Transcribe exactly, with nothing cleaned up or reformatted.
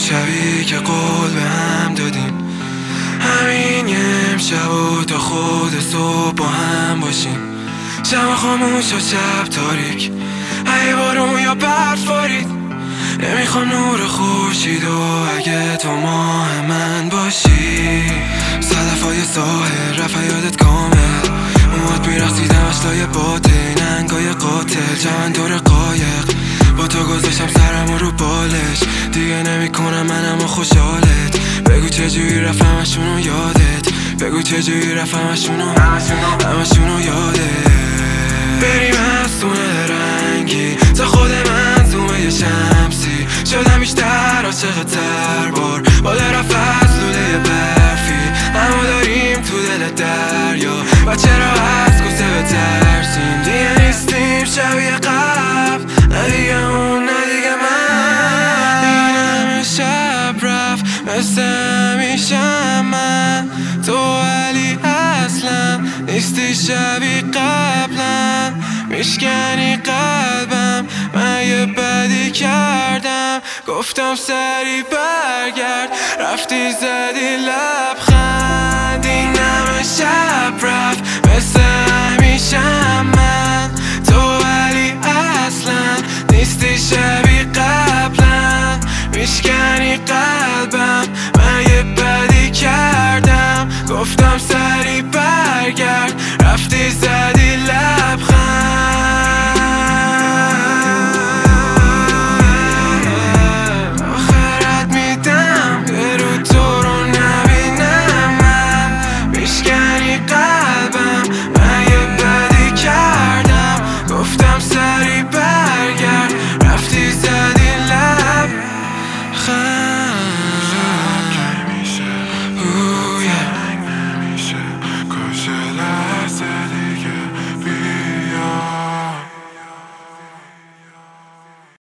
شبی که قول به هم دادیم، همین یه امشب و تا خود صبح با هم باشیم. شب خاموش و شب تاریک، ای بارون یا برف بارید. نمیخوام نور خورشید و اگه تو ماه من باشی. صدفای ساحل رفت یادت کامل، موهات میرقصیدم اشلای باطل، ننگای قاتل جمن دور قایق. با تو گذاشتم سرم رو بالش، دیگه نمیکنم منم و خوشحالت. بگو چجوری رفت همشونو یادت، بگو چجوری رفت همشونو همشونو یادت. بریم از تونه رنگی تا خود منظومه شمسی، شدم بیشتر عاشق تر بار با درف از لوله برفی. همو داریم تو دل دریا و چرا از کوسه بترسیم. دیگه نیستیم شبیه قبل، نه دیگه اون نه دیگه من. این همه شب رفت مثل همیشم من، تو ولی اصلا نیستی شبیه قبلا. میشکنی قلبم، من یه بدی کردم، گفتم سری برگرد، رفتی زدی لبخند. این همه شب رفت